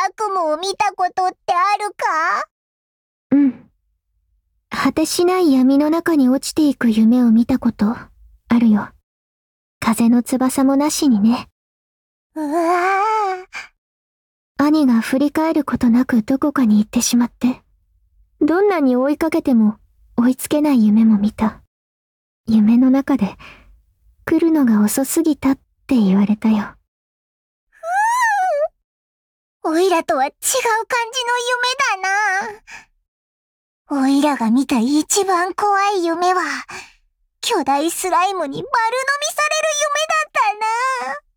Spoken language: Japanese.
悪夢を見たことってあるか？ うん。果てしない闇の中に落ちていく夢を見たこと、あるよ。風の翼もなしにね。 うわぁ。 兄が振り返ることなくどこかに行ってしまって、どんなに追いかけても追いつけない夢も見た。夢の中で、来るのが遅すぎたって言われたよ。 おいらとは違う感じの夢だな。おいらが見た一番怖い夢は、巨大スライムに丸飲みされる夢だったな。